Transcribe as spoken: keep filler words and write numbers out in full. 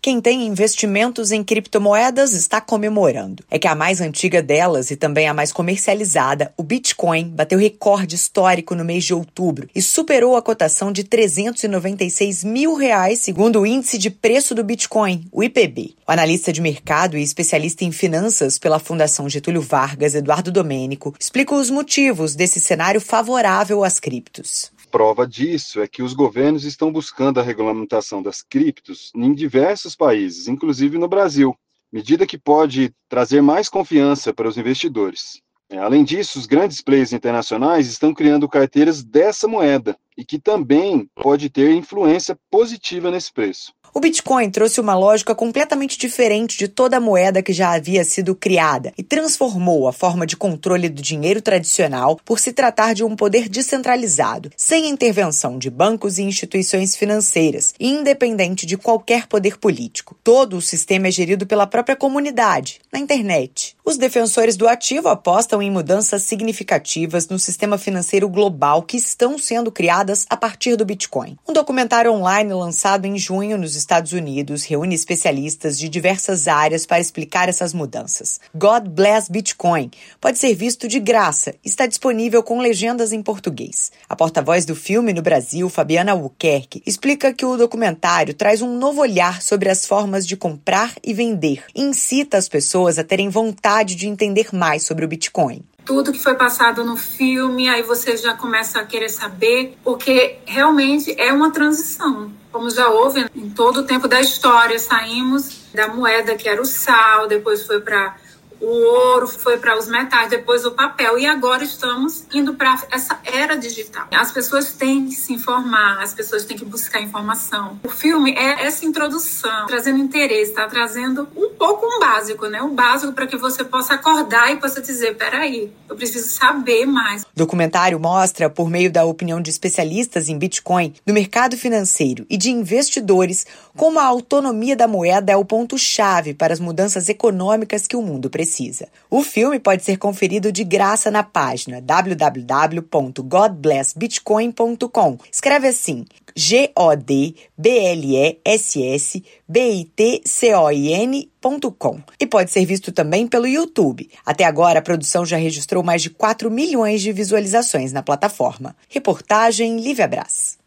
quem tem investimentos em criptomoedas está comemorando. É que a mais antiga delas e também a mais comercializada, o Bitcoin, bateu recorde histórico no mês de outubro e superou a cotação de trezentos e noventa e seis mil reais, segundo o Índice de Preço do Bitcoin, o I P B. O analista de mercado e especialista em finanças pela Fundação Getúlio Vargas, Eduardo Domênico, explica os motivos desse cenário favorável às criptos. Prova disso é que os governos estão buscando a regulamentação das criptos em diversos países, inclusive no Brasil, medida que pode trazer mais confiança para os investidores. Além disso, os grandes players internacionais estão criando carteiras dessa moeda e que também pode ter influência positiva nesse preço. O Bitcoin trouxe uma lógica completamente diferente de toda a moeda que já havia sido criada e transformou a forma de controle do dinheiro tradicional por se tratar de um poder descentralizado, sem intervenção de bancos e instituições financeiras e independente de qualquer poder político. Todo o sistema é gerido pela própria comunidade, na internet. Os defensores do ativo apostam em mudanças significativas no sistema financeiro global que estão sendo criadas a partir do Bitcoin. Um documentário online lançado em junho nos Estados Unidos reúne especialistas de diversas áreas para explicar essas mudanças. God Bless Bitcoin pode ser visto de graça e está disponível com legendas em português. A porta-voz do filme no Brasil, Fabiana Albuquerque, explica que o documentário traz um novo olhar sobre as formas de comprar e vender e incita as pessoas a terem vontade de entender mais sobre o Bitcoin. Tudo que foi passado no filme, aí você já começa a querer saber, porque realmente é uma transição. Como já houve em todo o tempo da história, saímos da moeda que era o sal, depois foi para o ouro, foi para os metais, depois o papel, e agora estamos indo para essa era digital. As pessoas têm que se informar, as pessoas têm que buscar informação. O filme é essa introdução, trazendo interesse, está trazendo um pouco um básico, né? Um básico para que você possa acordar e possa dizer, peraí, eu preciso saber mais. O documentário mostra, por meio da opinião de especialistas em Bitcoin, do mercado financeiro e de investidores, como a autonomia da moeda é o ponto-chave para as mudanças econômicas que o mundo precisa. Precisa. O filme pode ser conferido de graça na página w w w ponto god bless bitcoin ponto com. Escreve assim, G O D B L E S S B I T C O I N ponto com. E pode ser visto também pelo YouTube. Até agora, a produção já registrou mais de quatro milhões de visualizações na plataforma. Reportagem Lívia Brás.